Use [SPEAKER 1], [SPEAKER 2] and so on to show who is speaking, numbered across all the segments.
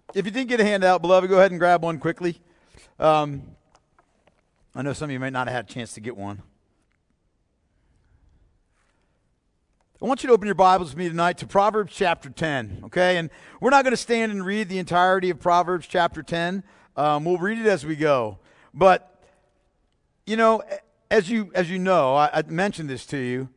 [SPEAKER 1] If you didn't get a handout, beloved, go ahead and grab one quickly. I know some of you might not have had a chance to get one. I want you to open your Bibles with me tonight to Proverbs chapter 10, okay? And we're not going to stand and read the entirety of Proverbs chapter 10. We'll read it as we go. But, you know, as you know, I mentioned this to you.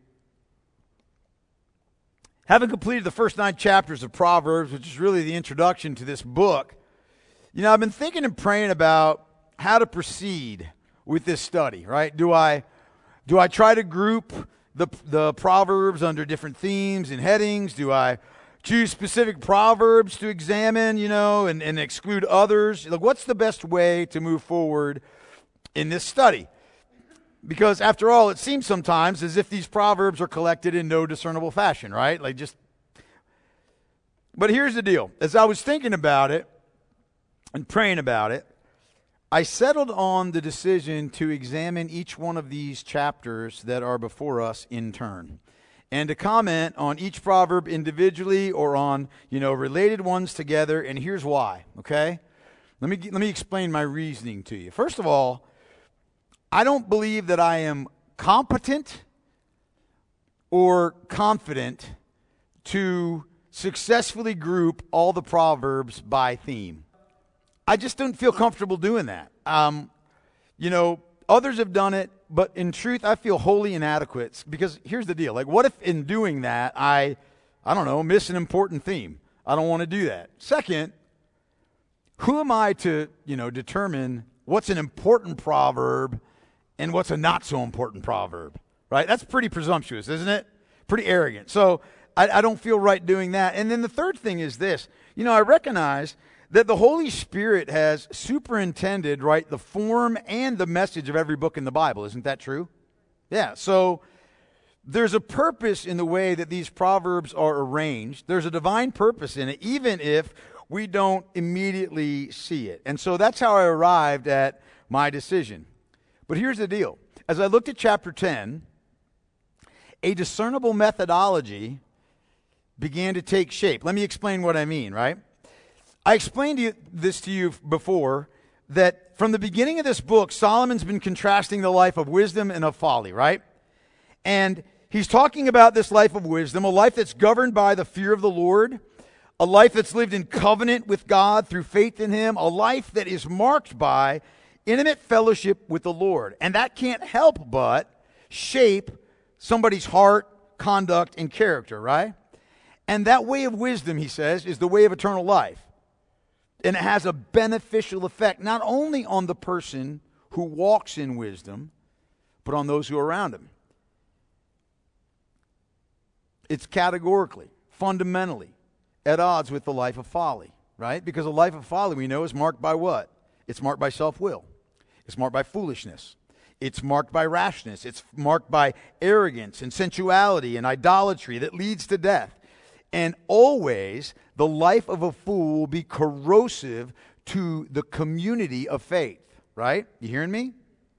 [SPEAKER 1] Having completed the first 9 chapters of Proverbs, which is really the introduction to this book, you know, I've been thinking and praying about how to proceed with this study, right? Do I try to group the Proverbs under different themes and headings? Do I choose specific Proverbs to examine, you know, and exclude others? Like, what's the best way to move forward in this study? Because after all, it seems sometimes as if these Proverbs are collected in no discernible fashion, right? But here's the deal. As I was thinking about it and praying about it, I settled on the decision to examine each one of these chapters that are before us in turn, and to comment on each proverb individually or on, you know, related ones together. And here's why, okay? Let me explain my reasoning to you. First of all, I don't believe that I am competent or confident to successfully group all the Proverbs by theme. I just don't feel comfortable doing that. You know, others have done it, but in truth, I feel wholly inadequate. Because here's the deal. Like, what if in doing that, I don't know, miss an important theme? I don't want to do that. Second, who am I to, you know, determine what's an important proverb and what's a not so important proverb, right? That's pretty presumptuous, isn't it? Pretty arrogant. So I don't feel right doing that. And then the third thing is this. You know, I recognize that the Holy Spirit has superintended, right, the form and the message of every book in the Bible. Isn't that true? Yeah. So there's a purpose in the way that these Proverbs are arranged. There's a divine purpose in it, even if we don't immediately see it. And so that's how I arrived at my decision. But here's the deal. As I looked at chapter 10, a discernible methodology began to take shape. Let me explain what I mean, right? I explained this to you before, that from the beginning of this book, Solomon's been contrasting the life of wisdom and of folly, right? And he's talking about this life of wisdom, a life that's governed by the fear of the Lord, a life that's lived in covenant with God through faith in Him, a life that is marked by intimate fellowship with the Lord. And that can't help but shape somebody's heart, conduct, and character, right? And that way of wisdom, he says, is the way of eternal life. And it has a beneficial effect not only on the person who walks in wisdom, but on those who are around him. It's categorically, fundamentally, at odds with the life of folly, right? Because a life of folly, we know, is marked by what? It's marked by self-will. It's marked by foolishness. It's marked by rashness. It's marked by arrogance and sensuality and idolatry that leads to death. And always, the life of a fool will be corrosive to the community of faith, right? You hearing me?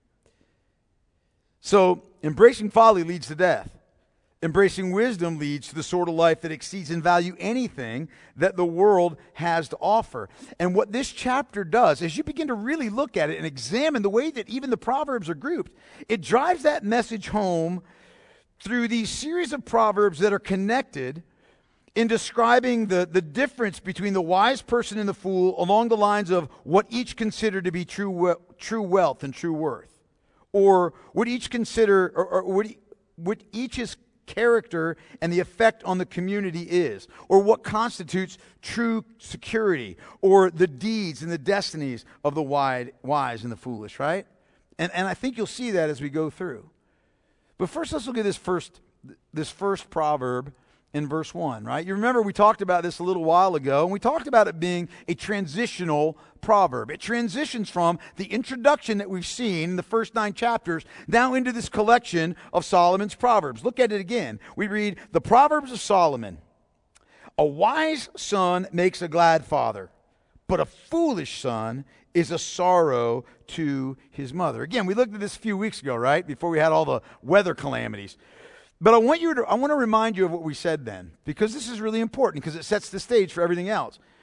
[SPEAKER 1] So, embracing folly leads to death. Embracing wisdom leads to the sort of life that exceeds in value anything that the world has to offer. And what this chapter does, as you begin to really look at it and examine the way that even the Proverbs are grouped, it drives that message home through these series of Proverbs that are connected in describing the difference between the wise person and the fool along the lines of what each consider to be true wealth and true worth, or what each consider, or what each's character and the effect on the community is, or what constitutes true security, or the deeds and the destinies of the wise and the foolish, right? And I think you'll see that as we go through. But first, let's look at this first proverb in verse 1, right? You remember we talked about this a little while ago, and we talked about it being a transitional proverb. It transitions from the introduction that we've seen in the first 9 chapters now into this collection of Solomon's Proverbs. Look at it again. We read, the Proverbs of Solomon. A wise son makes a glad father, but a foolish son is a sorrow to his mother. Again, we looked at this a few weeks ago, right? Before we had all the weather calamities. But I want to remind you of what we said then, because this is really important, because it sets the stage for everything else.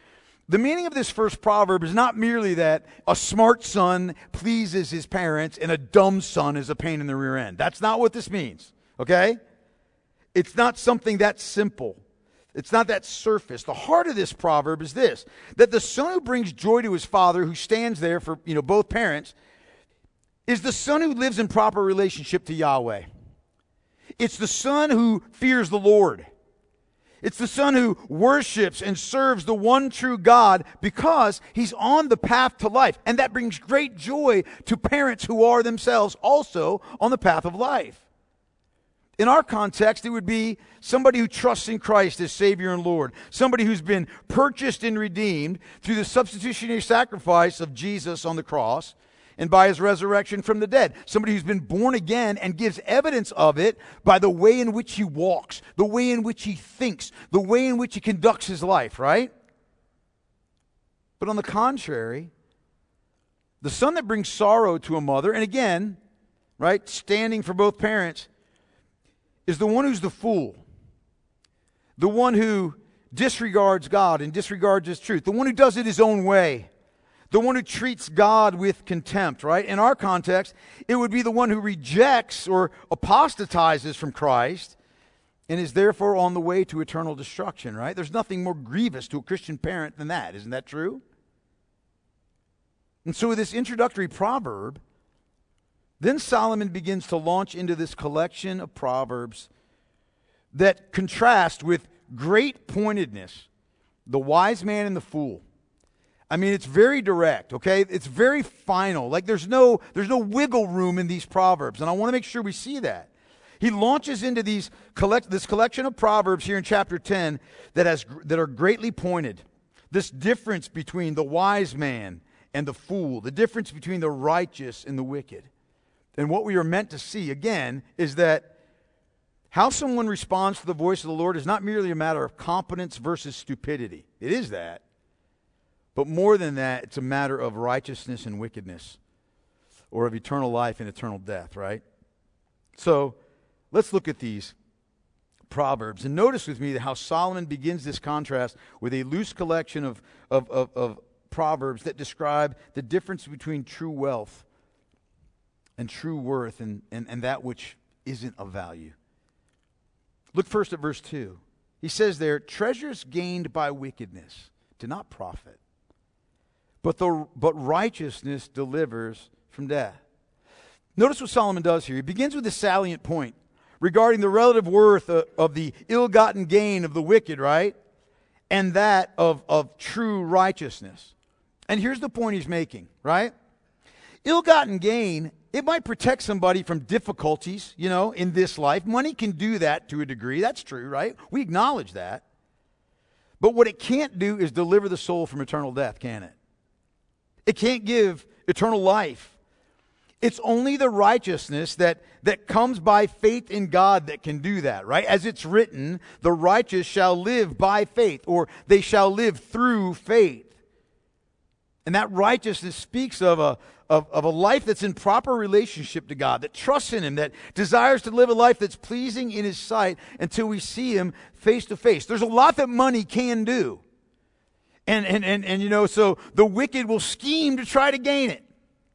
[SPEAKER 1] The meaning of this first proverb is not merely that a smart son pleases his parents and a dumb son is a pain in the rear end. That's not what this means, okay? It's not something that simple. It's not that surface. The heart of this proverb is this, that the son who brings joy to his father, who stands there for, both parents, is the son who lives in proper relationship to Yahweh. It's the son who fears the Lord. It's the son who worships and serves the one true God because he's on the path to life. And that brings great joy to parents who are themselves also on the path of life. In our context, it would be somebody who trusts in Christ as Savior and Lord. Somebody who's been purchased and redeemed through the substitutionary sacrifice of Jesus on the cross and by his resurrection from the dead. Somebody who's been born again and gives evidence of it by the way in which he walks, the way in which he thinks, the way in which he conducts his life, right? But on the contrary, the son that brings sorrow to a mother, and again, right, standing for both parents, is the one who's the fool, the one who disregards God and disregards his truth, the one who does it his own way, the one who treats God with contempt, right? In our context, it would be the one who rejects or apostatizes from Christ and is therefore on the way to eternal destruction, right? There's nothing more grievous to a Christian parent than that. Isn't that true? And so with this introductory proverb, then Solomon begins to launch into this collection of proverbs that contrast with great pointedness the wise man and the fool. I mean, it's very direct, okay? It's very final. Like there's no wiggle room in these proverbs, and I want to make sure we see that. He launches into this collection of proverbs here in chapter 10 that are greatly pointed. This difference between the wise man and the fool, the difference between the righteous and the wicked. And what we are meant to see, again, is that how someone responds to the voice of the Lord is not merely a matter of competence versus stupidity. It is that. But more than that, it's a matter of righteousness and wickedness, or of eternal life and eternal death, right? So let's look at these proverbs. And notice with me how Solomon begins this contrast with a loose collection of proverbs that describe the difference between true wealth and true worth and that which isn't of value. Look first at verse 2. He says there, treasures gained by wickedness do not profit, but righteousness delivers from death. Notice what Solomon does here. He begins with a salient point regarding the relative worth of the ill-gotten gain of the wicked, right? And that of true righteousness. And here's the point he's making, right? Ill-gotten gain, it might protect somebody from difficulties, in this life. Money can do that to a degree. That's true, right? We acknowledge that. But what it can't do is deliver the soul from eternal death, can it? It can't give eternal life. It's only the righteousness that comes by faith in God that can do that, right? As it's written, the righteous shall live by faith, or they shall live through faith. And that righteousness speaks of a life that's in proper relationship to God, that trusts in Him, that desires to live a life that's pleasing in His sight until we see Him face to face. There's a lot that money can do. And so the wicked will scheme to try to gain it.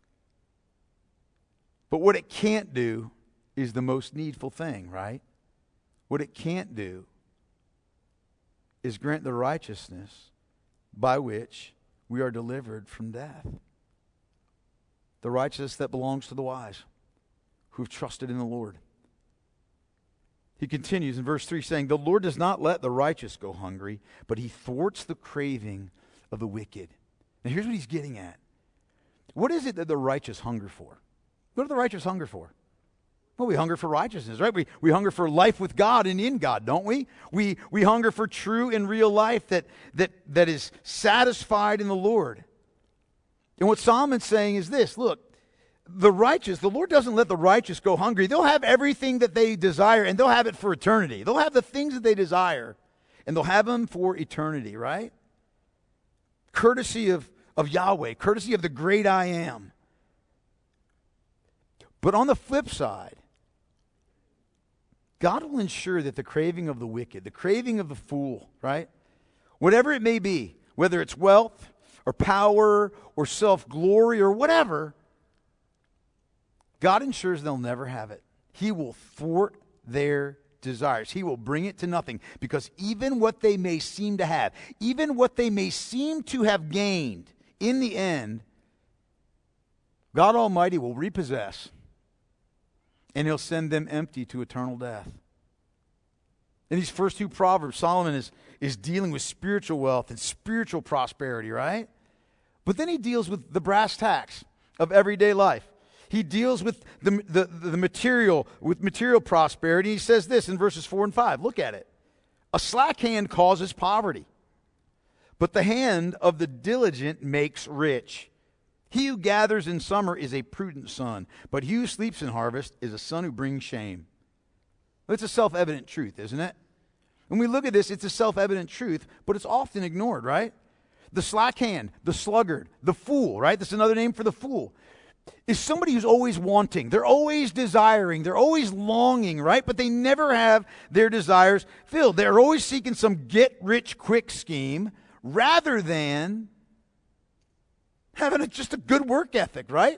[SPEAKER 1] But what it can't do is the most needful thing, right? What it can't do is grant the righteousness by which we are delivered from death. The righteousness that belongs to the wise, who've trusted in the Lord. He continues in verse 3 saying, the Lord does not let the righteous go hungry, but He thwarts the craving of the wicked. Now here's what he's getting at. What is it that the righteous hunger for? What do the righteous hunger for? Well, we hunger for righteousness, right? We hunger for life with God and in God, don't we? We hunger for true and real life that is satisfied in the Lord. And what Solomon's saying is this, look, the Lord doesn't let the righteous go hungry. They'll have everything that they desire, and they'll have it for eternity. They'll have the things that they desire, and they'll have them for eternity, right? Courtesy of Yahweh, courtesy of the great I Am. But on the flip side, God will ensure that the craving of the wicked, the craving of the fool, right? Whatever it may be, whether it's wealth or power or self-glory or whatever, God ensures they'll never have it. He will thwart their desires. He will bring it to nothing, because even what they may seem to have, even what they may seem to have gained, in the end, God Almighty will repossess, and He'll send them empty to eternal death. In these first two Proverbs, Solomon is dealing with spiritual wealth and spiritual prosperity, right? But then he deals with the brass tacks of everyday life. He deals with the material, with material prosperity. He says this in verses 4 and 5. Look at it. A slack hand causes poverty, but the hand of the diligent makes rich. He who gathers in summer is a prudent son, but he who sleeps in harvest is a son who brings shame. It's a self-evident truth, isn't it? When we look at this, it's a self-evident truth, but it's often ignored, right? The slack hand, the sluggard, the fool, right? That's another name for the fool. Is somebody who's always wanting. They're always desiring. They're always longing, right? But they never have their desires filled. They're always seeking some get-rich-quick scheme rather than having just a good work ethic, right?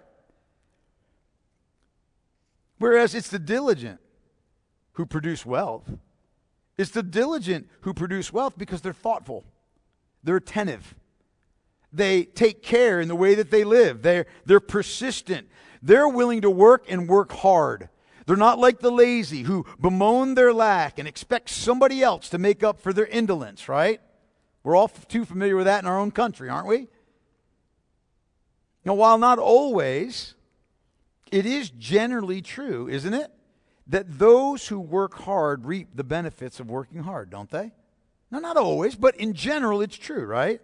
[SPEAKER 1] Whereas it's the diligent who produce wealth. It's the diligent who produce wealth because they're thoughtful. They're attentive. They take care in the way that they live. They're persistent. They're willing to work and work hard. They're not like the lazy who bemoan their lack and expect somebody else to make up for their indolence, right? We're all too familiar with that in our own country, aren't we? Now, while not always, it is generally true, isn't it, that those who work hard reap the benefits of working hard, don't they? No, not always, but in general it's true, right?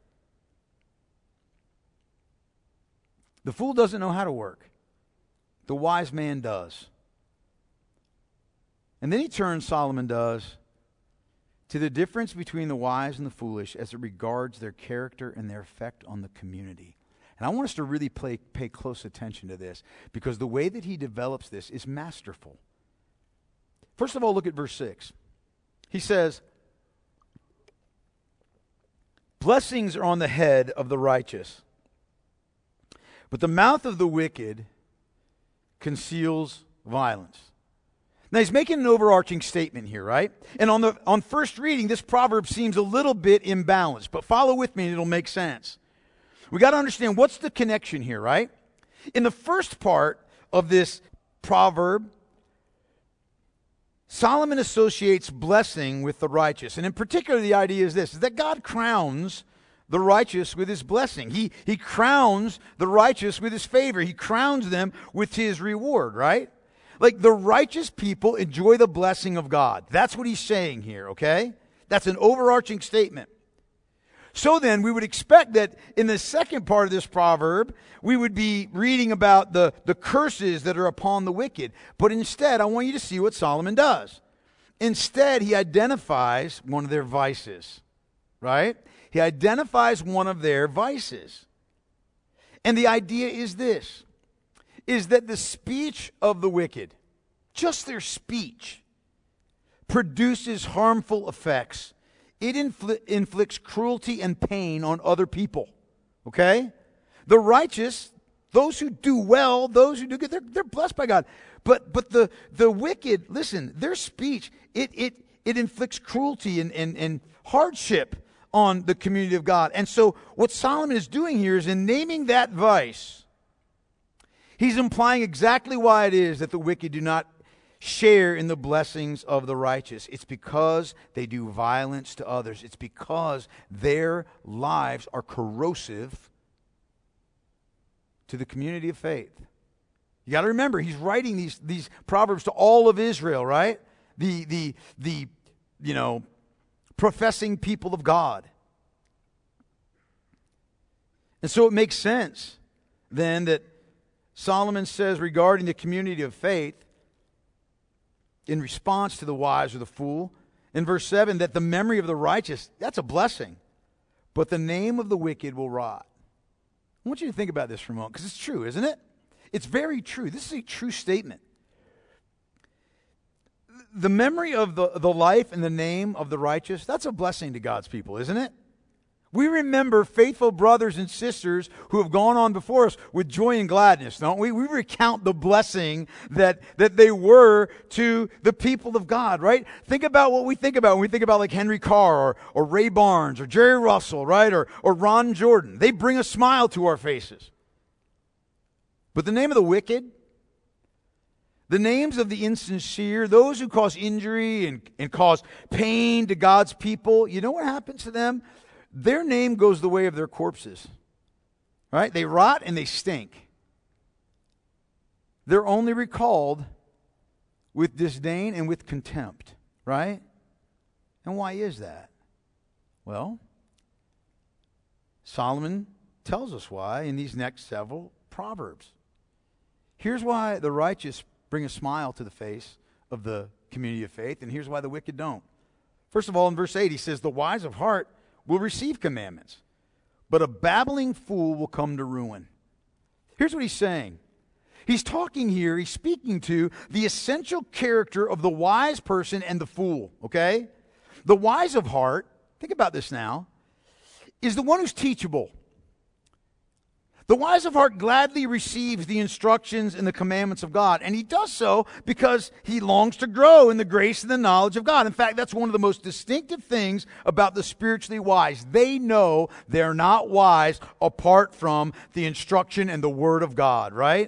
[SPEAKER 1] The fool doesn't know how to work. The wise man does. And then he turns, Solomon does, to the difference between the wise and the foolish as it regards their character and their effect on the community. And I want us to really pay close attention to this, because the way that he develops this is masterful. First of all, look at verse 6. He says, blessings are on the head of the righteous, but the mouth of the wicked conceals violence. Now he's making an overarching statement here, right? And on first reading, this proverb seems a little bit imbalanced, but follow with me and it'll make sense. We got to understand what's the connection here, right? In the first part of this proverb, Solomon associates blessing with the righteous. And in particular, the idea is this, is that God crowns the righteous with His blessing. He crowns the righteous with His favor. He crowns them with His reward, right? Like the righteous people enjoy the blessing of God. That's what he's saying here, okay? That's an overarching statement. So then, we would expect that in the second part of this proverb, we would be reading about the curses that are upon the wicked. But instead, I want you to see what Solomon does. Instead, he identifies one of their vices, right? He identifies one of their vices. And the idea is this, is that the speech of the wicked, just their speech, produces harmful effects. It inflicts cruelty and pain on other people, okay? The righteous, those who do well, those who do good, they're blessed by God. But the wicked, listen, their speech, it inflicts cruelty and hardship on the community of God. And so what Solomon is doing here is in naming that vice, he's implying exactly why it is that the wicked do not share in the blessings of the righteous. It's because they do violence to others. It's because their lives are corrosive to the community of faith. You got to remember, he's writing these proverbs to all of Israel, right? The professing people of God. And so it makes sense then that Solomon says regarding the community of faith, in response to the wise or the fool, in verse 7, that the memory of the righteous, that's a blessing, but the name of the wicked will rot. I want you to think about this for a moment, because it's true, isn't it? It's very true. This is a true statement. The memory of the life and the name of the righteous, that's a blessing to God's people, isn't it? We remember faithful brothers and sisters who have gone on before us with joy and gladness, don't we? We recount the blessing that they were to the people of God, right? Think about what we think about when we think about like Henry Carr or Ray Barnes or Jerry Russell, right? Or Ron Jordan. They bring a smile to our faces. But the name of the wicked, the names of the insincere, those who cause injury and cause pain to God's people, you know what happens to them? Their name goes the way of their corpses, right? They rot and they stink. They're only recalled with disdain and with contempt, right? And why is that? Well, Solomon tells us why in these next several Proverbs. Here's why the righteous bring a smile to the face of the community of faith, and here's why the wicked don't. First of all, in verse 8, he says, the wise of heart will receive commandments, but a babbling fool will come to ruin. Here's what he's saying. He's talking here, he's speaking to the essential character of the wise person and the fool, okay? The wise of heart, think about this now, is the one who's teachable. The wise of heart gladly receives the instructions and the commandments of God, and he does so because he longs to grow in the grace and the knowledge of God. In fact, that's one of the most distinctive things about the spiritually wise. They know they're not wise apart from the instruction and the Word of God, right?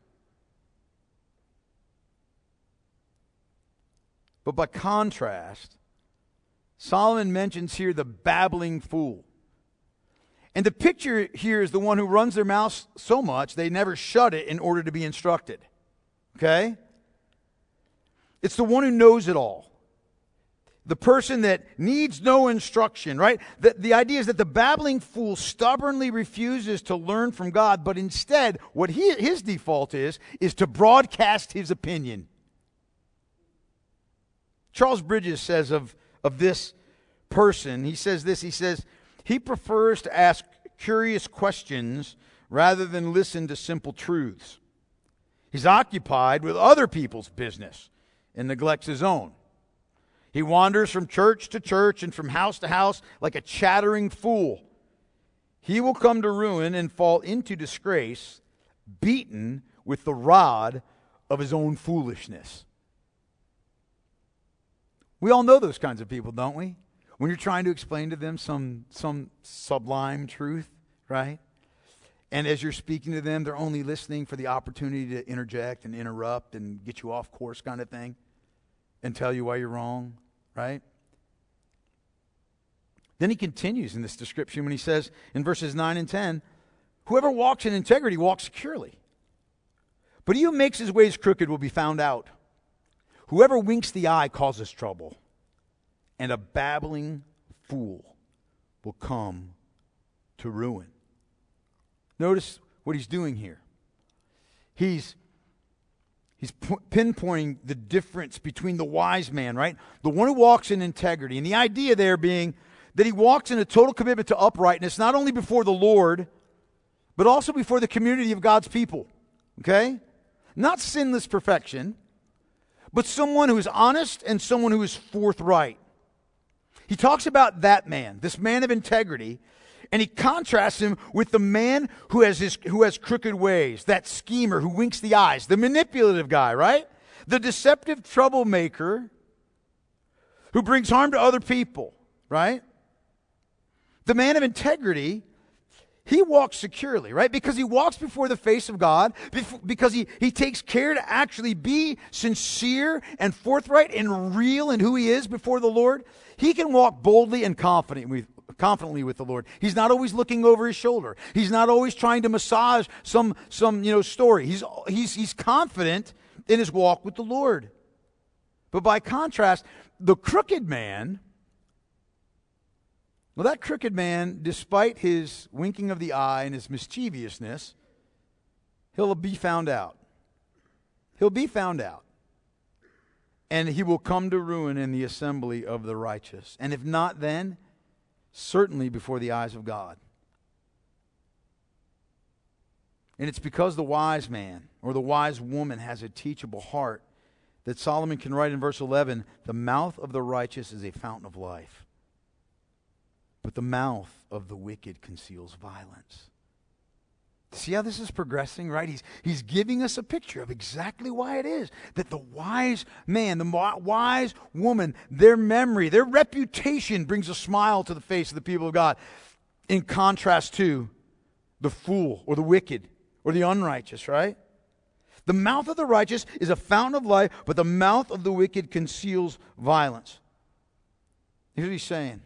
[SPEAKER 1] But by contrast, Solomon mentions here the babbling fool. And the picture here is the one who runs their mouth so much they never shut it in order to be instructed. Okay? It's the one who knows it all. The person that needs no instruction, right? The idea is that the babbling fool stubbornly refuses to learn from God, but instead, what his default is to broadcast his opinion. Charles Bridges says of this person, he says this, he says, he prefers to ask curious questions rather than listen to simple truths. He's occupied with other people's business and neglects his own. He wanders from church to church and from house to house like a chattering fool. He will come to ruin and fall into disgrace, beaten with the rod of his own foolishness. We all know those kinds of people, don't we? When you're trying to explain to them some sublime truth, right? And as you're speaking to them, they're only listening for the opportunity to interject and interrupt and get you off course kind of thing and tell you why you're wrong, right? Then he continues in this description when he says in verses 9 and 10, whoever walks in integrity walks securely, but he who makes his ways crooked will be found out. Whoever winks the eye causes trouble, and a babbling fool will come to ruin. Notice what he's doing here. He's pinpointing the difference between the wise man, right? The one who walks in integrity. And the idea there being that he walks in a total commitment to uprightness, not only before the Lord, but also before the community of God's people. Okay? Not sinless perfection, but someone who is honest and someone who is forthright. He talks about that man, this man of integrity, and he contrasts him with the man who has crooked ways, that schemer who winks the eyes, the manipulative guy, right? The deceptive troublemaker who brings harm to other people, right? The man of integrity, he walks securely, right? Because he walks before the face of God, because he takes care to actually be sincere and forthright and real in who he is before the Lord. He can walk boldly and confidently with the Lord. He's not always looking over his shoulder. He's not always trying to massage some story. He's confident in his walk with the Lord. But by contrast, the crooked man, well, that crooked man, despite his winking of the eye and his mischievousness, he'll be found out. He'll be found out. And he will come to ruin in the assembly of the righteous. And if not then, certainly before the eyes of God. And it's because the wise man or the wise woman has a teachable heart that Solomon can write in verse 11, the mouth of the righteous is a fountain of life. but the mouth of the wicked conceals violence. See how this is progressing, right? He's giving us a picture of exactly why it is that the wise man, the wise woman, their memory, their reputation brings a smile to the face of the people of God, in contrast to the fool or the wicked or the unrighteous, right? The mouth of the righteous is a fountain of life, but the mouth of the wicked conceals violence. Here's what he's saying.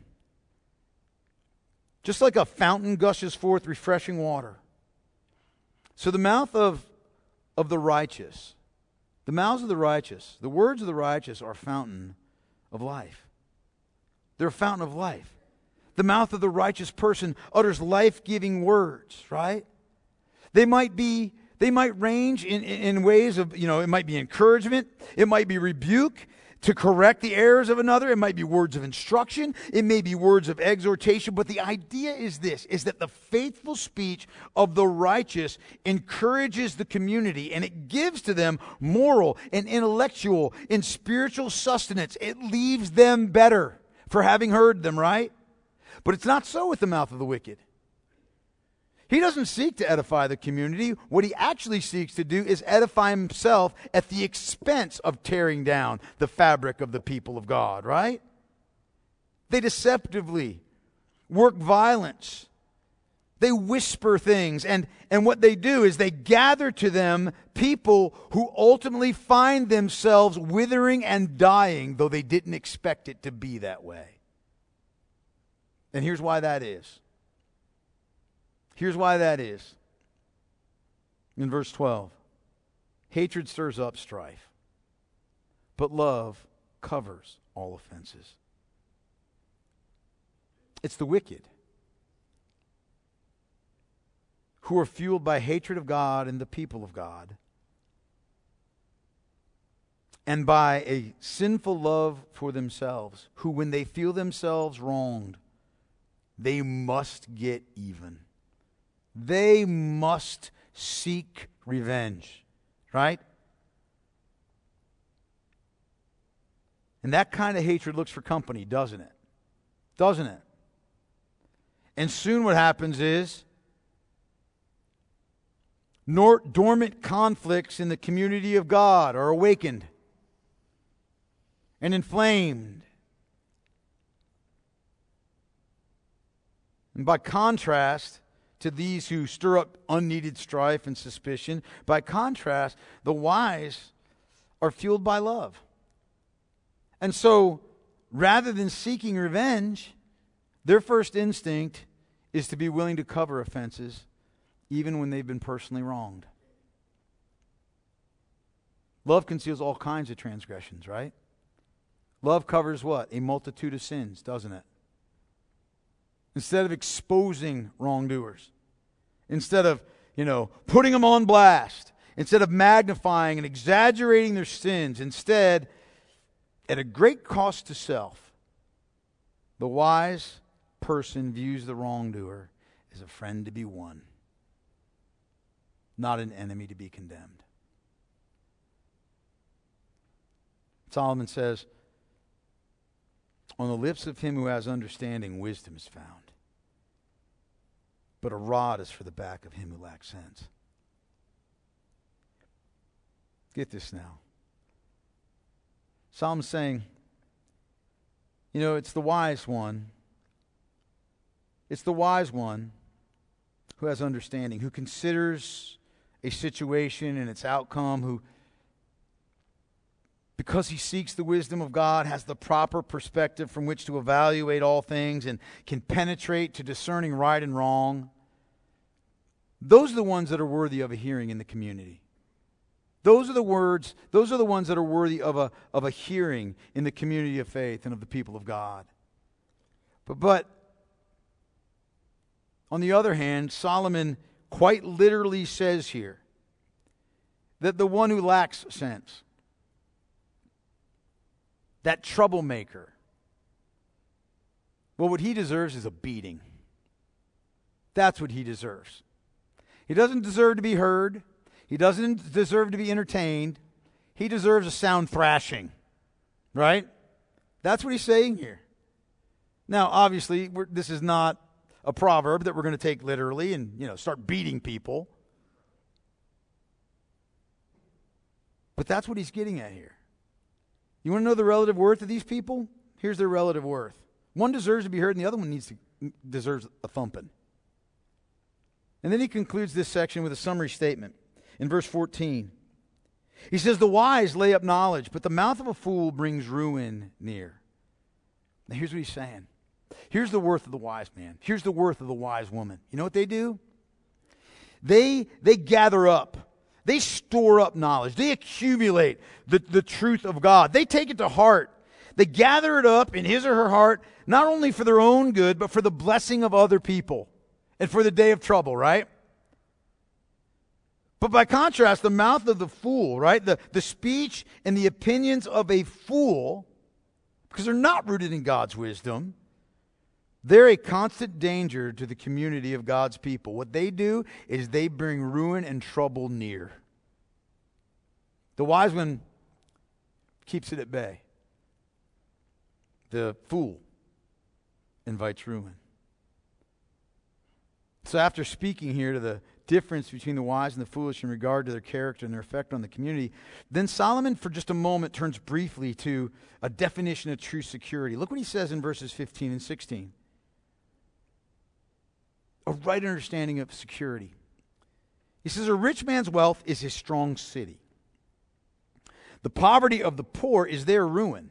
[SPEAKER 1] Just like a fountain gushes forth refreshing water, so the mouth of the righteous, the mouths of the righteous, the words of the righteous are a fountain of life. They're a fountain of life. The mouth of the righteous person utters life-giving words, right? They might range in ways of, it might be encouragement, it might be rebuke to correct the errors of another, it might be words of instruction, it may be words of exhortation, but the idea is this, is that the faithful speech of the righteous encourages the community, and it gives to them moral and intellectual and spiritual sustenance. It leaves them better for having heard them, right? But it's not so with the mouth of the wicked. He doesn't seek to edify the community. What he actually seeks to do is edify himself at the expense of tearing down the fabric of the people of God, right? They deceptively work violence. They whisper things. And what they do is they gather to them people who ultimately find themselves withering and dying, though they didn't expect it to be that way. And here's why that is. Here's why that is. In verse 12, hatred stirs up strife, but love covers all offenses. It's the wicked who are fueled by hatred of God and the people of God, and by a sinful love for themselves, who, when they feel themselves wronged, they must get even. They must seek revenge, right? And that kind of hatred looks for company, doesn't it? Doesn't it? And soon what happens is dormant conflicts in the community of God are awakened and inflamed. And by contrast to these who stir up unneeded strife and suspicion, by contrast, the wise are fueled by love. And so, rather than seeking revenge, their first instinct is to be willing to cover offenses, even when they've been personally wronged. Love conceals all kinds of transgressions, right? Love covers what? A multitude of sins, doesn't it? Instead of exposing wrongdoers, instead of, putting them on blast, instead of magnifying and exaggerating their sins, instead, at a great cost to self, the wise person views the wrongdoer as a friend to be won, not an enemy to be condemned. Solomon says, on the lips of him who has understanding, wisdom is found. But a rod is for the back of him who lacks sense. Get this now. Solomon's saying, it's the wise one. It's the wise one who has understanding, who considers a situation and its outcome, who, because he seeks the wisdom of God, has the proper perspective from which to evaluate all things and can penetrate to discerning right and wrong. Those are the ones that are worthy of a hearing in the community. Those are the ones that are worthy of a hearing in the community of faith and of the people of God. But on the other hand, Solomon quite literally says here that the one who lacks sense, that troublemaker, well, what he deserves is a beating. That's what he deserves. He doesn't deserve to be heard. He doesn't deserve to be entertained. He deserves a sound thrashing. Right? That's what he's saying here. Now, obviously, this is not a proverb that we're going to take literally and, start beating people. But that's what he's getting at here. You want to know the relative worth of these people? Here's their relative worth. One deserves to be heard and the other one deserves a thumping. And then he concludes this section with a summary statement in verse 14. He says, the wise lay up knowledge, but the mouth of a fool brings ruin near. Now here's what he's saying. Here's the worth of the wise man. Here's the worth of the wise woman. You know what they do? They gather up. They store up knowledge. They accumulate the truth of God. They take it to heart. They gather it up in his or her heart, not only for their own good, but for the blessing of other people and for the day of trouble, right? But by contrast, the mouth of the fool, right? The speech and the opinions of a fool, because they're not rooted in God's wisdom, they're a constant danger to the community of God's people. What they do is they bring ruin and trouble near. The wise one keeps it at bay. The fool invites ruin. So after speaking here to the difference between the wise and the foolish in regard to their character and their effect on the community, then Solomon for just a moment turns briefly to a definition of true security. Look what he says in verses 15 and 16. A right understanding of security. He says, a rich man's wealth is his strong city. The poverty of the poor is their ruin.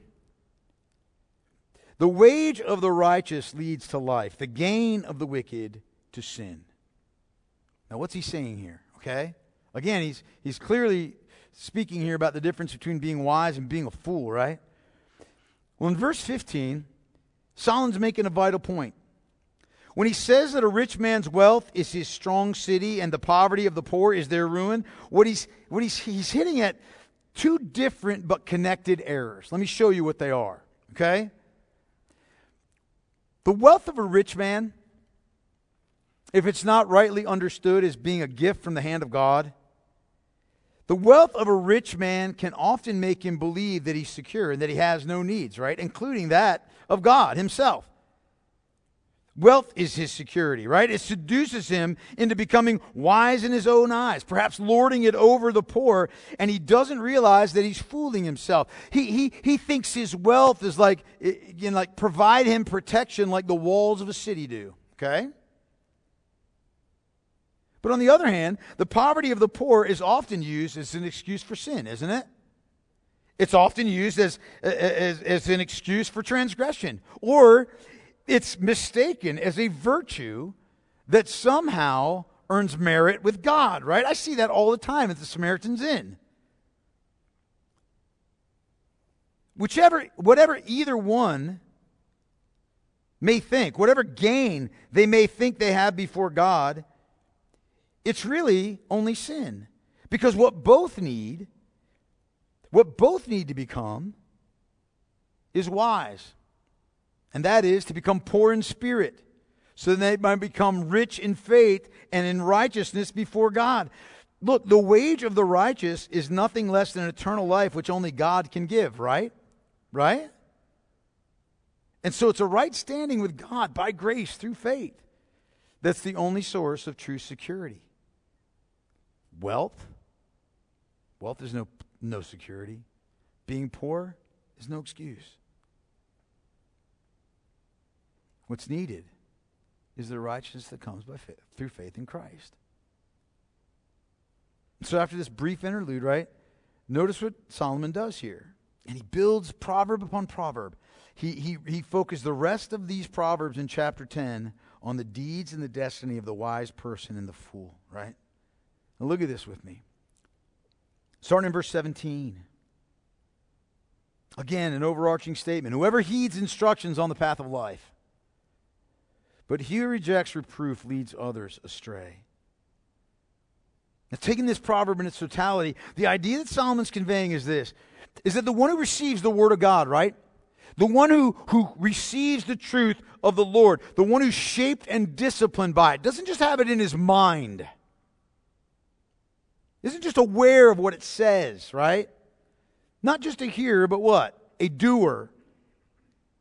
[SPEAKER 1] The wage of the righteous leads to life. The gain of the wicked to sin. Now what's he saying here? Okay? Again, he's clearly speaking here about the difference between being wise and being a fool, right? Well, in verse 15, Solomon's making a vital point. When he says that a rich man's wealth is his strong city and the poverty of the poor is their ruin, he's hitting at two different but connected errors. Let me show you what they are, okay? The wealth of a rich man, if it's not rightly understood as being a gift from the hand of God, the wealth of a rich man can often make him believe that he's secure and that he has no needs, right? Including that of God himself. Wealth is his security, right? It seduces him into becoming wise in his own eyes, perhaps lording it over the poor, and he doesn't realize that he's fooling himself. He thinks his wealth is like provide him protection like the walls of a city do, okay? But on the other hand, the poverty of the poor is often used as an excuse for sin, isn't it? It's often used as an excuse for transgression, or it's mistaken as a virtue that somehow earns merit with God, right? I see that all the time at the Samaritan's Inn. Whatever either one may think, whatever gain they may think they have before God, it's really only sin. Because what both need to become is wise. And that is to become poor in spirit, so that they might become rich in faith and in righteousness before God. Look, the wage of the righteous is nothing less than eternal life, which only God can give, right? Right? And so it's a right standing with God by grace through faith. That's the only source of true security. Wealth is no security. Being poor is no excuse. What's needed is the righteousness that comes by faith, through faith in Christ. So after this brief interlude, right, notice what Solomon does here. And he builds proverb upon proverb. He focused the rest of these proverbs in chapter 10 on the deeds and the destiny of the wise person and the fool, right? Now look at this with me. Starting in verse 17. Again, an overarching statement. Whoever heeds instructions on the path of life, but he who rejects reproof leads others astray. Now, taking this proverb in its totality, the idea that Solomon's conveying is this, is that the one who receives the word of God, right? The one who receives the truth of the Lord, the one who's shaped and disciplined by it, doesn't just have it in his mind. Isn't just aware of what it says, right? Not just a hearer, but what? A doer.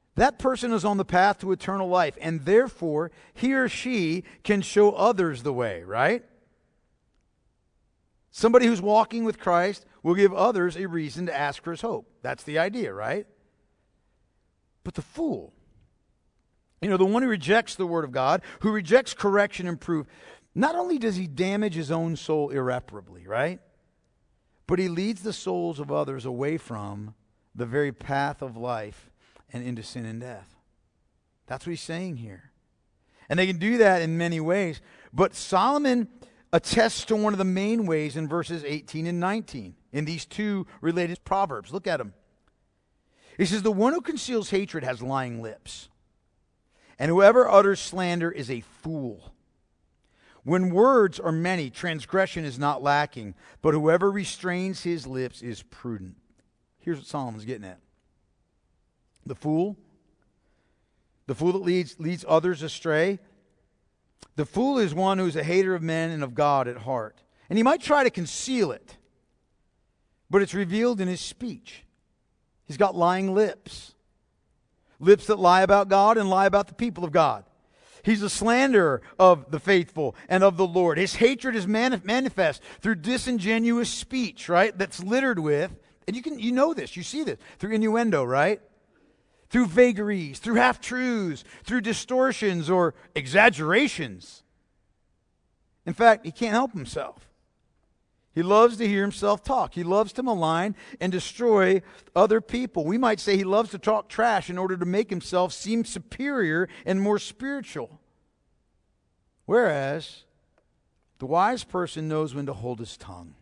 [SPEAKER 1] that person is on the path to eternal life, and therefore he or she can show others the way, right? Somebody who's walking with Christ will give others a reason to ask for his hope. That's the idea, right? But the fool, the one who rejects the word of God, who rejects correction and proof, not only does he damage his own soul irreparably, right? But he leads the souls of others away from the very path of life and into sin and death. That's what he's saying here. And they can do that in many ways. But Solomon attests to one of the main ways in verses 18 and 19 in these two related proverbs. Look at them. He says, the one who conceals hatred has lying lips, and whoever utters slander is a fool. When words are many, transgression is not lacking, but whoever restrains his lips is prudent. Here's what Solomon's getting at. The fool that leads others astray. The fool is one who's a hater of men and of God at heart. And he might try to conceal it, but it's revealed in his speech. He's got lying lips. Lips that lie about God and lie about the people of God. He's a slanderer of the faithful and of the Lord. His hatred is manifest through disingenuous speech, right? That's littered with, and you know this, you see this, through innuendo, right? Through vagaries, through half-truths, through distortions or exaggerations. In fact, he can't help himself. He loves to hear himself talk. He loves to malign and destroy other people. We might say he loves to talk trash in order to make himself seem superior and more spiritual. Whereas the wise person knows when to hold his tongue.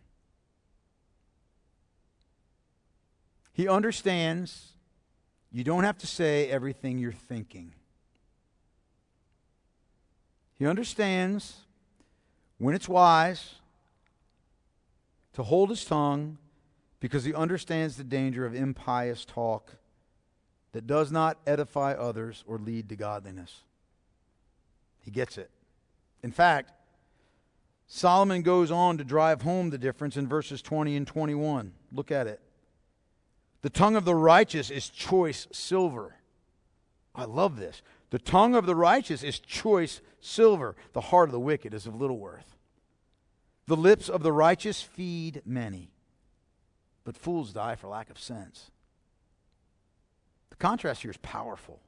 [SPEAKER 1] He understands you don't have to say everything you're thinking. He understands when it's wise to hold his tongue, because he understands the danger of impious talk that does not edify others or lead to godliness. He gets it. In fact, Solomon goes on to drive home the difference in verses 20 and 21. Look at it. The tongue of the righteous is choice silver. I love this. The tongue of the righteous is choice silver. The heart of the wicked is of little worth. The lips of the righteous feed many, but fools die for lack of sense. The contrast here is powerful.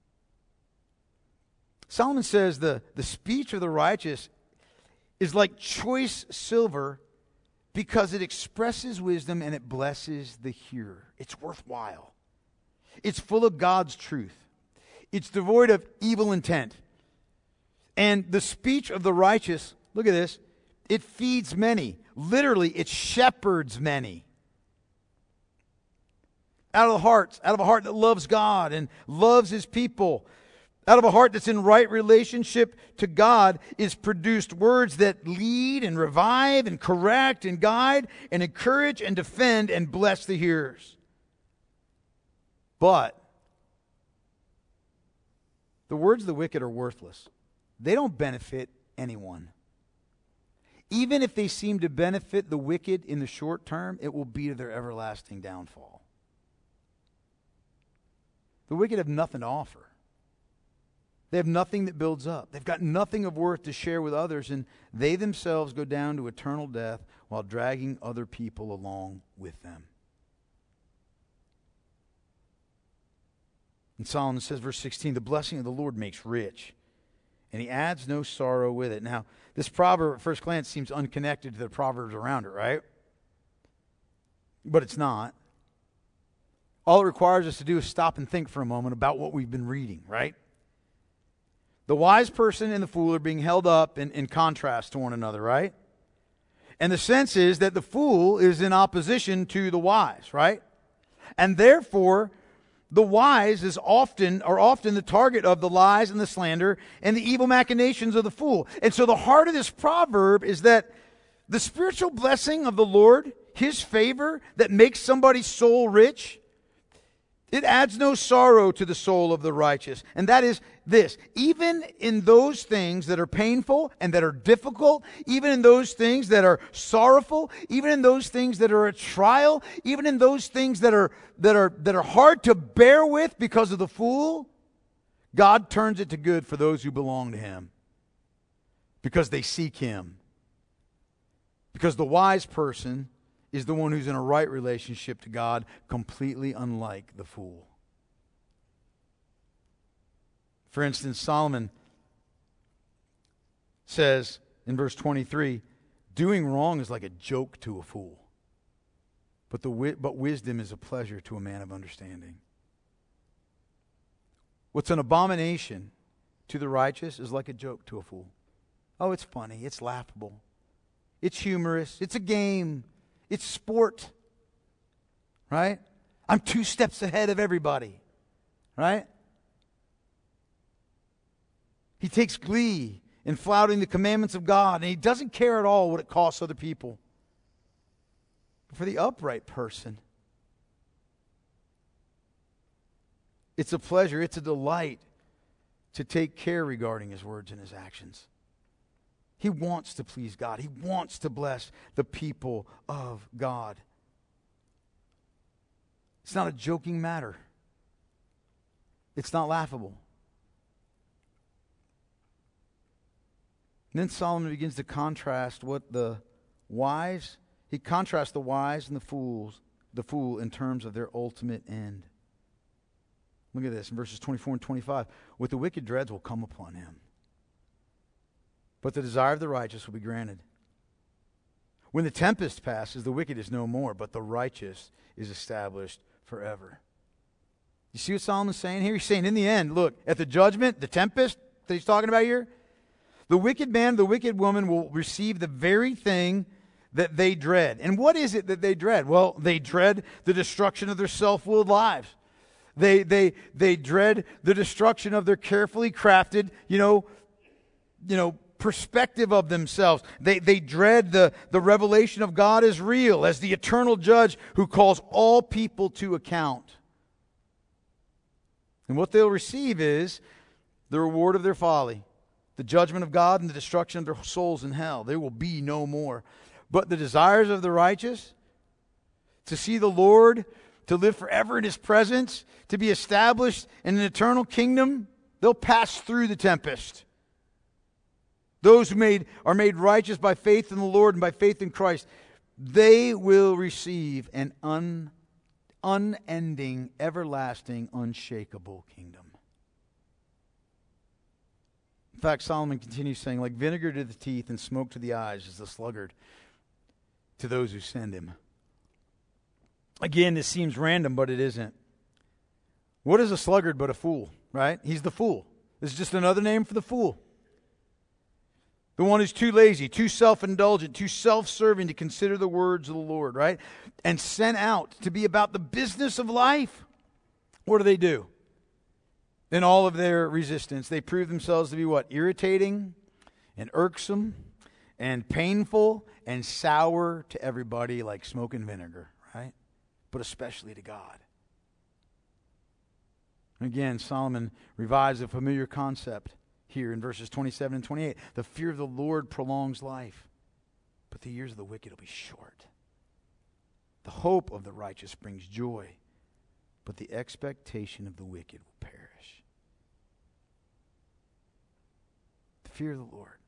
[SPEAKER 1] Solomon says the speech of the righteous is like choice silver because it expresses wisdom and it blesses the hearer. It's worthwhile. It's full of God's truth. It's devoid of evil intent. And the speech of the righteous, look at this, it feeds many. Literally, it shepherds many. Out of a heart that loves God and loves his people, out of a heart that's in right relationship to God, is produced words that lead and revive and correct and guide and encourage and defend and bless the hearers. But the words of the wicked are worthless. They don't benefit anyone. Even if they seem to benefit the wicked in the short term, it will be to their everlasting downfall. The wicked have nothing to offer. They have nothing that builds up. They've got nothing of worth to share with others, and they themselves go down to eternal death while dragging other people along with them. And Solomon says, verse 16, the blessing of the Lord makes rich, and he adds no sorrow with it. Now, this proverb at first glance seems unconnected to the proverbs around it, right? But it's not. All it requires us to do is stop and think for a moment about what we've been reading, right? The wise person and the fool are being held up in contrast to one another, right? And the sense is that the fool is in opposition to the wise, right? And therefore, the wise are often the target of the lies and the slander and the evil machinations of the fool. And so the heart of this proverb is that the spiritual blessing of the Lord, his favor that makes somebody's soul rich, It adds no sorrow to the soul of the righteous. And that is this: even in those things that are painful and that are difficult, even in those things that are sorrowful, even in those things that are a trial, even in those things that are hard to bear with because of the fool, God turns it to good for those who belong to Him, because they seek Him. Because the wise person is the one who's in a right relationship to God, completely unlike the fool. For instance, Solomon says in verse 23, doing wrong is like a joke to a fool, but wisdom is a pleasure to a man of understanding. What's an abomination to the righteous is like a joke to a fool. Oh, it's funny, it's laughable, it's humorous, it's a game, it's sport, right? I'm 2 steps ahead of everybody, right? He takes glee in flouting the commandments of God, and he doesn't care at all what it costs other people. But for the upright person, it's a pleasure, it's a delight to take care regarding his words and his actions. He wants to please God. He wants to bless the people of God. It's not a joking matter. It's not laughable. And then Solomon begins to contrast what the wise, he contrasts the wise and the fool in terms of their ultimate end. Look at this in verses 24 and 25. What the wicked dreads will come upon him, but the desire of the righteous will be granted. When the tempest passes, the wicked is no more, but the righteous is established forever. You see what Solomon's saying here? He's saying in the end, look, at the judgment, the tempest that he's talking about here, the wicked man, the wicked woman will receive the very thing that they dread. And what is it that they dread? Well, they dread the destruction of their self-willed lives. They dread the destruction of their carefully crafted, perspective of themselves. They dread the revelation of God as real, as the eternal judge who calls all people to account. And what they'll receive is the reward of their folly, the judgment of God and the destruction of their souls in hell. There will be no more. But the desires of the righteous, to see the Lord, to live forever in His presence, to be established in an eternal kingdom, they'll pass through the tempest. Those who are made righteous by faith in the Lord and by faith in Christ, they will receive an unending, everlasting, unshakable kingdom. In fact, Solomon continues saying, like vinegar to the teeth and smoke to the eyes is the sluggard to those who send him. Again, this seems random, but it isn't. What is a sluggard but a fool, right? He's the fool. This is just another name for the fool. The one who's too lazy, too self-indulgent, too self-serving to consider the words of the Lord, right? And sent out to be about the business of life. What do? In all of their resistance, they prove themselves to be what? Irritating and irksome and painful and sour to everybody, like smoke and vinegar, right? But especially to God. Again, Solomon revives a familiar concept here in verses 27 and 28. The fear of the Lord prolongs life, but the years of the wicked will be short. The hope of the righteous brings joy, but the expectation of the wicked will perish. The fear of the Lord.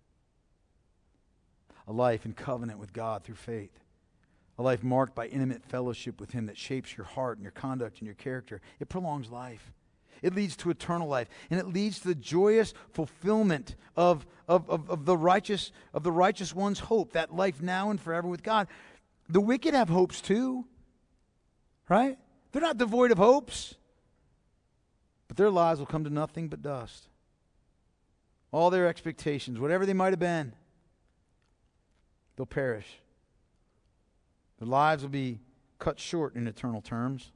[SPEAKER 1] A life in covenant with God through faith. A life marked by intimate fellowship with Him that shapes your heart and your conduct and your character. It prolongs life. It leads to eternal life, and it leads to the joyous fulfillment of the righteous one's hope, that life now and forever with God. The wicked have hopes too, right? They're not devoid of hopes, but their lives will come to nothing but dust. All their expectations, whatever they might have been, they'll perish. Their lives will be cut short in eternal terms.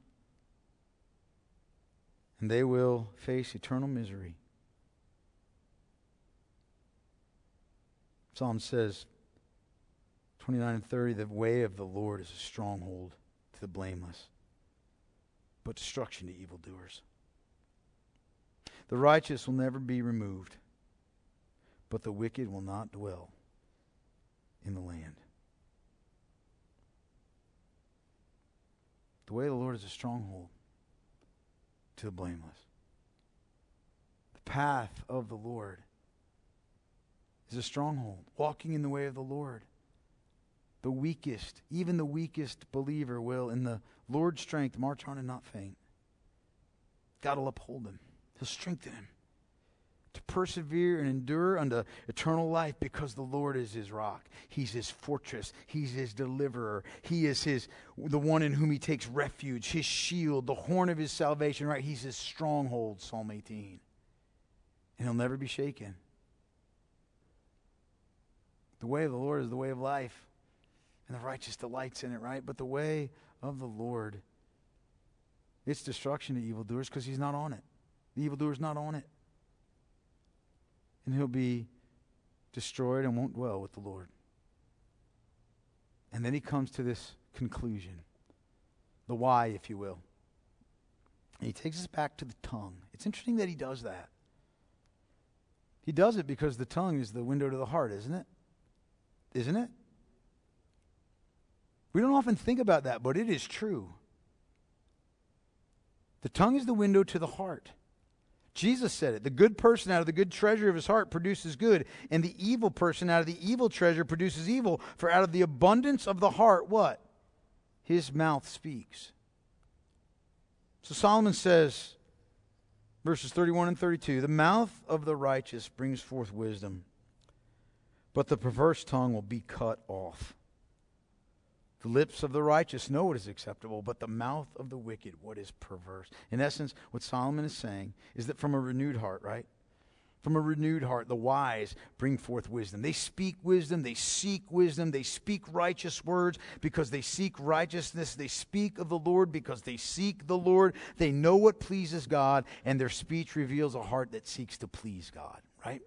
[SPEAKER 1] And they will face eternal misery. Psalm says, 29 and 30, the way of the Lord is a stronghold to the blameless. but destruction to evildoers. The righteous will never be removed, but the wicked will not dwell in the land. The way of the Lord is a stronghold to the blameless. The path of the Lord is a stronghold. Walking in the way of the Lord. The weakest, even the weakest believer will, in the Lord's strength, march on and not faint. God will uphold him. He'll strengthen him to persevere and endure unto eternal life, because the Lord is his rock. He's his fortress. He's his deliverer. He is the one in whom he takes refuge, his shield, the horn of his salvation, right? He's his stronghold, Psalm 18. And he'll never be shaken. The way of the Lord is the way of life, and the righteous delights in it, right? But the way of the Lord, it's destruction to evildoers, because he's not on it. The evildoer's not on it. And he'll be destroyed and won't dwell with the Lord. And then he comes to this conclusion. The why, if you will. And he takes us back to the tongue. It's interesting that he does that. He does it because the tongue is the window to the heart, isn't it? Isn't it? We don't often think about that, but it is true. The tongue is the window to the heart. Jesus said it. The good person out of the good treasure of his heart produces good, and the evil person out of the evil treasure produces evil. For out of the abundance of the heart, what? His mouth speaks. So Solomon says, verses 31 and 32, the mouth of the righteous brings forth wisdom, but the perverse tongue will be cut off. The lips of the righteous know what is acceptable, but the mouth of the wicked, what is perverse. In essence, what Solomon is saying is that from a renewed heart, right? From a renewed heart, the wise bring forth wisdom. They speak wisdom, they seek wisdom, they speak righteous words because they seek righteousness. They speak of the Lord because they seek the Lord. They know what pleases God, and their speech reveals a heart that seeks to please God, right?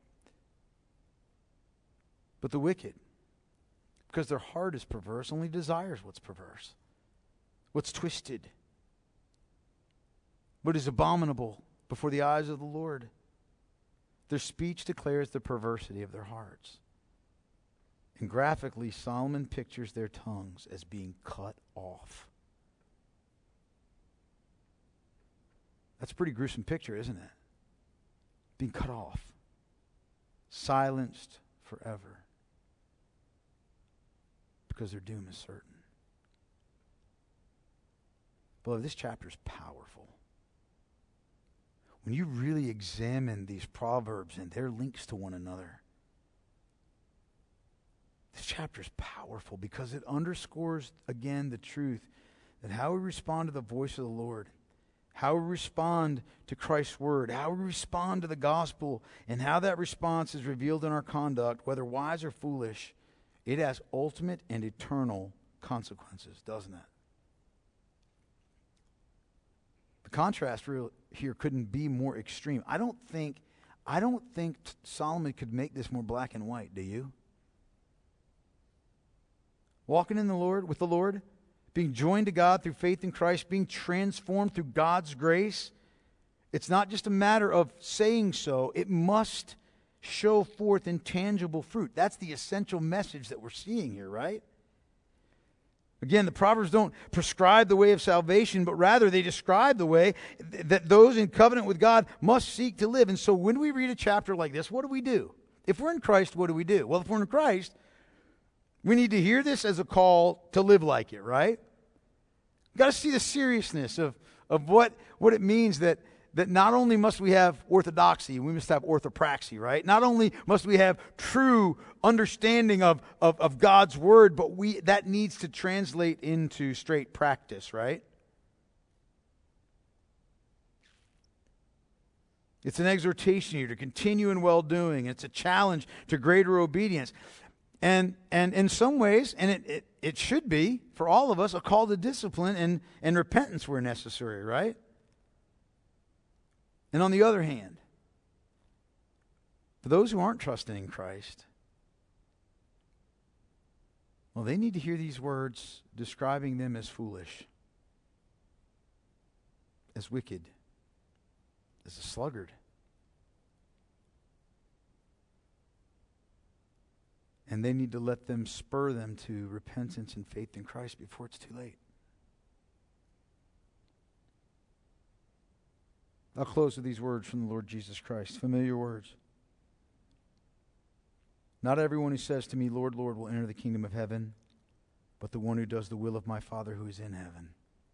[SPEAKER 1] But the wicked, because their heart is perverse, only desires what's perverse, what's twisted, what is abominable before the eyes of the Lord. Their speech declares the perversity of their hearts. And graphically, Solomon pictures their tongues as being cut off. That's a pretty gruesome picture, isn't it? Being cut off, silenced forever. Because their doom is certain. Beloved, this chapter is powerful. When you really examine these proverbs and their links to one another, this chapter is powerful because it underscores again the truth that how we respond to the voice of the Lord, how we respond to Christ's word, how we respond to the gospel, and how that response is revealed in our conduct, whether wise or foolish, it has ultimate and eternal consequences, doesn't it? The contrast here couldn't be more extreme. I don't think Solomon could make this more black and white, do you? Walking in the Lord, with the Lord, being joined to God through faith in Christ, being transformed through God's grace. It's not just a matter of saying so. It must show forth intangible fruit. That's the essential message that we're seeing here, right? Again, the Proverbs don't prescribe the way of salvation, but rather they describe the way that those in covenant with God must seek to live. And so when we read a chapter like this, what do? If we're in Christ, what do? Well, if we're in Christ, we need to hear this as a call to live like it, right? You've got to see the seriousness of what it means that not only must we have orthodoxy, we must have orthopraxy, right? Not only must we have true understanding of God's word, but that needs to translate into straight practice, right? It's an exhortation here to continue in well-doing. It's a challenge to greater obedience. And in some ways, and it should be, for all of us, a call to discipline and repentance where necessary, right? And on the other hand, for those who aren't trusting in Christ, well, they need to hear these words describing them as foolish. as wicked as a sluggard. And they need to let them spur them to repentance and faith in Christ before it's too late. I'll close with these words from the Lord Jesus Christ, familiar words. Not everyone who says to me, Lord, Lord, will enter the kingdom of heaven, but the one who does the will of my Father who is in heaven.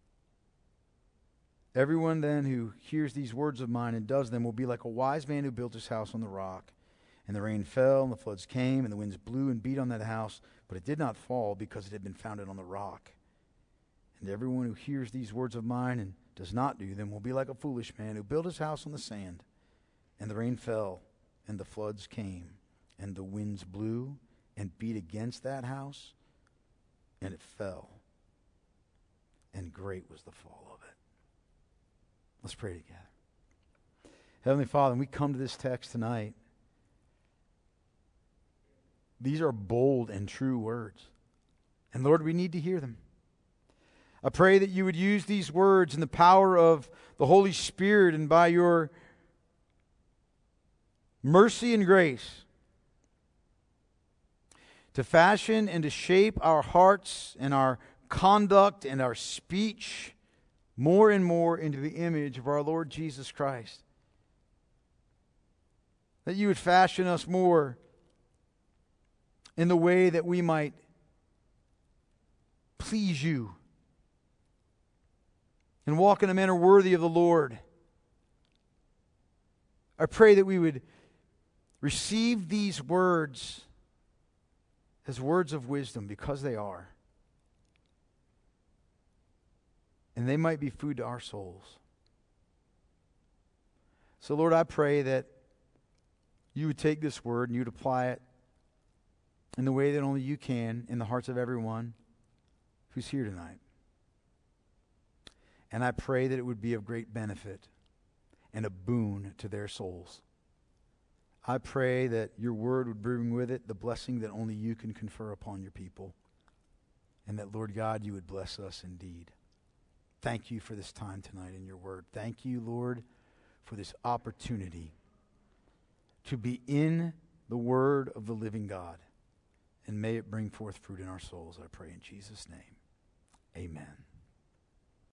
[SPEAKER 1] Everyone then who hears these words of mine and does them will be like a wise man who built his house on the rock. And the rain fell, and the floods came, and the winds blew and beat on that house, but it did not fall because it had been founded on the rock. And everyone who hears these words of mine and does not do them will be like a foolish man who built his house on the sand. And the rain fell, and the floods came, and the winds blew and beat against that house, and it fell. And great was the fall of it. Let's pray together. Heavenly Father, we come to this text tonight. These are bold and true words. And Lord, we need to hear them. I pray that you would use these words in the power of the Holy Spirit and by your mercy and grace to fashion and to shape our hearts and our conduct and our speech more and more into the image of our Lord Jesus Christ. That you would fashion us more in the way that we might please you and walk in a manner worthy of the Lord. I pray that we would receive these words as words of wisdom, because they are. And they might be food to our souls. So Lord, I pray that you would take this word and you would apply it in the way that only you can in the hearts of everyone who's here tonight. And I pray that it would be of great benefit and a boon to their souls. I pray that your word would bring with it the blessing that only you can confer upon your people. And that, Lord God, you would bless us indeed. Thank you for this time tonight in your word. Thank you, Lord, for this opportunity to be in the word of the living God. And may it bring forth fruit in our souls, I pray in Jesus' name. Amen.